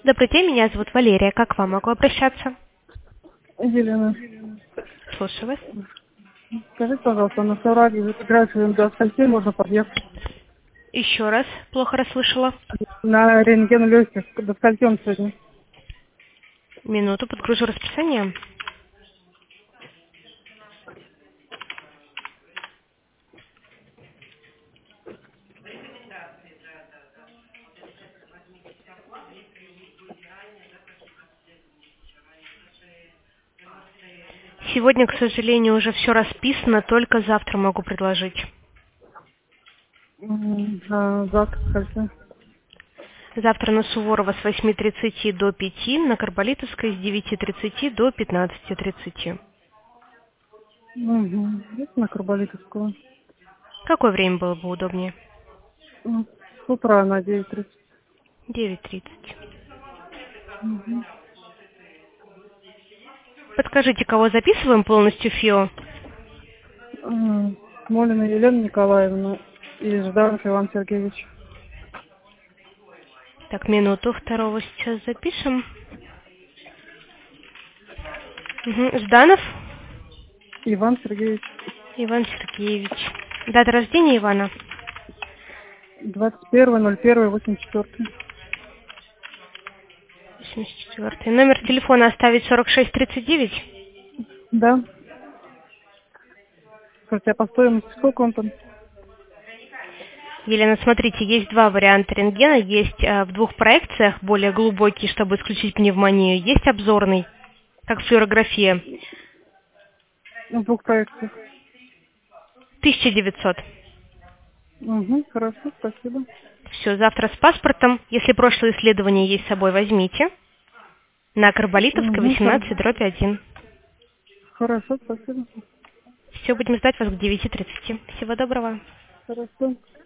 Добрый день, меня зовут Валерия. Как к вам могу обращаться? Елена, Слушаю вас. скажите, пожалуйста, на Саураге график до скольки можно подъехать? Еще раз, плохо расслышала. На рентген легких до скольки он сегодня? Минуту, подгружу расписание. Сегодня, к сожалению, уже все расписано, только завтра могу предложить. А завтра скольки? Завтра на Суворова с 8:30 до 5, на Карболитовской с 9:30 до 15:30. Угу. Есть на Карболитовского? Какое время было бы удобнее? С утра на 9:30. 9:30. Угу. Подскажите, кого записываем полностью ФИО? Смолина Елена Николаевна и Жданов Иван Сергеевич. Так, минуту, второго сейчас запишем. Жданов Иван Сергеевич. Иван Сергеевич. Дата рождения Ивана? 21.01.84. 84. Номер телефона оставить 4639? Да. Хотя по стоимости сколько он там? Елена, смотрите, есть два варианта рентгена. Есть в двух проекциях, более глубокий, чтобы исключить пневмонию. Есть обзорный, как флюорография. В двух проектах. 1900. Угу, хорошо, спасибо. Все, завтра с паспортом. Если прошлое исследование есть с собой, возьмите. На Карболитовской Угу, 18/1. хорошо, спасибо. Все, будем ждать вас к 9:30. Всего доброго. Хорошо.